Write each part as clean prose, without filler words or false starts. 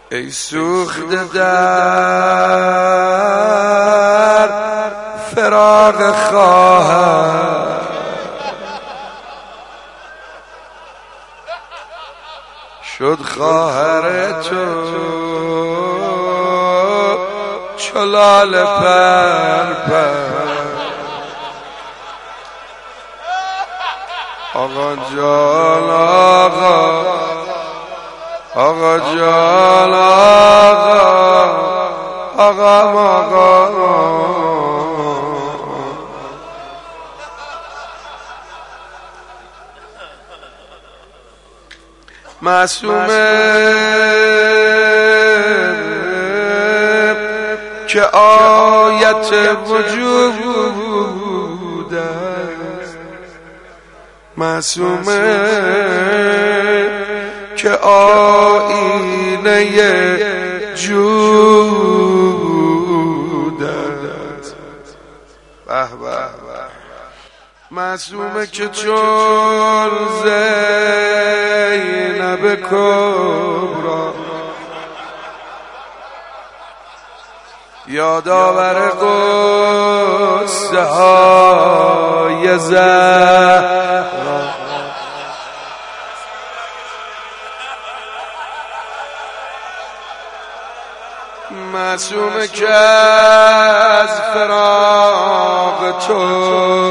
ای سوخته در فراق خواهر، شد خواهر تو چلال پر پر. آقا جان آقا جان آقا معصومه که آیت وجود است، معصومه که آینه جود است. به به معصومه که چون زینب کبرا یادآور قصه های زهرا، معصومه که از فراق تو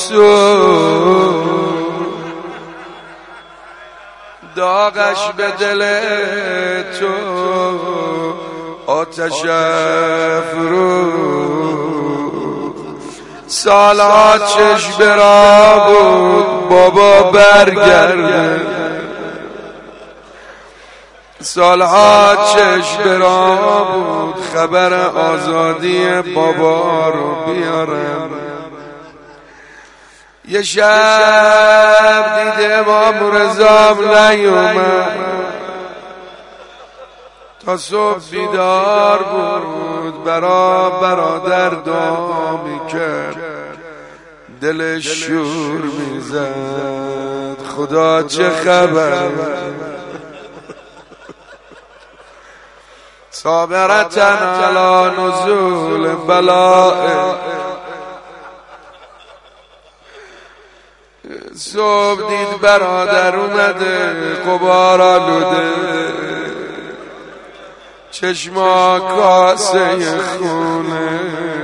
داغش به دل تو آتش افروز. سالها چشم برا بود بابا برگرده، سالها چشم برا بود خبر آزادی بابا رو بیارم. یه شب دیده امام رضا نیومد، تا صبح بیدار بود برا برادر دعا میکرد، دلش شور میزد خدا چه خبر. صابرتن علی نزول بلاء، صبح دید برادر اومده غبار آلوده، چشما کاسه خونه.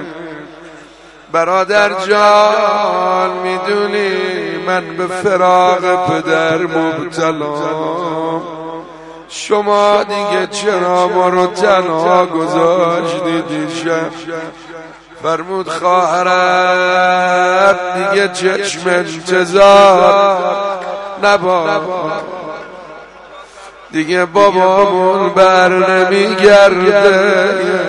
برادر جان میدونی من به فراق پدر مبتلام، شما دیگه چرا ما رو تنها گذاشتید دیشب؟ فرمود خواهرم دیگه چشم انتظار نبا، دیگه بابامون بر نمیگرده،